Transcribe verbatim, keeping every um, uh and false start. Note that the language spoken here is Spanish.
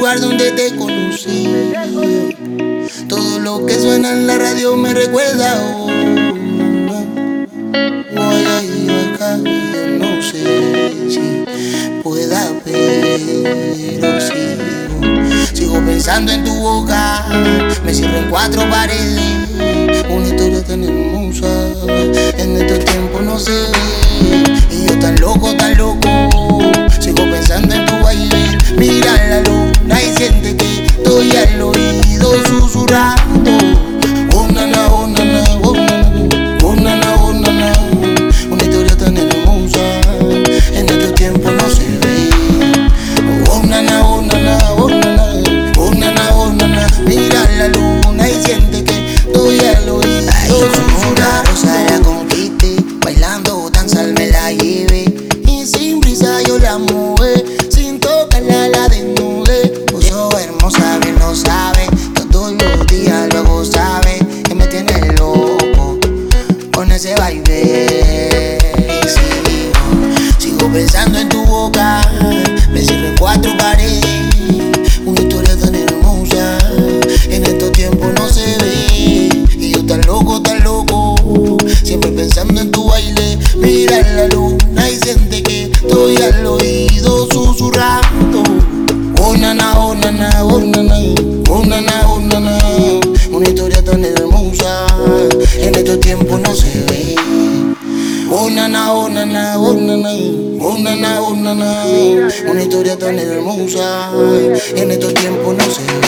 lugar donde te conocí. Todo lo que suena en la radio me recuerda a una. Voy a ir acá y yo no sé si pueda, pero sigo, sigo pensando en tu boca. Me cierro en cuatro paredes, una historia tan hermosa. En estos tiempos no se ve, y yo tan loco, tan loco. Sigo pensando en tu baile, mira la luna y siente que estoy al oído susurrando. Oh nana, oh nana, oh nana, oh nana, oh nana. Una historia tan hermosa, en estos tiempos no se ve. Oh nana, oh nana, oh nana, oh nana, oh nana. Mira la luna y siente que estoy al oído susurrando. Rosa la conquiste, bailando danza me la llevé, y sin prisa yo la mueve, sin tocarla la desnude. Pues yo hermosa bien lo sabe, todos los días luego sabe que me tiene loco con ese baile. Y sigo, sigo pensando en tu boca, me cierro en cuatro paredes, una historia tan hermosa, en estos tiempos no se ve. Y yo tan loco, tan loco, siempre pensando en tu baile, mira la luna y siente que estoy al oído susurrando. Oh nana, oh nana, oh nana, oh nana, oh nana. Una historia tan hermosa, en estos tiempos no se ve. Oh nana, oh nana, oh nana, oh nana, oh nana. Una historia tan hermosa, en estos tiempos no se ve.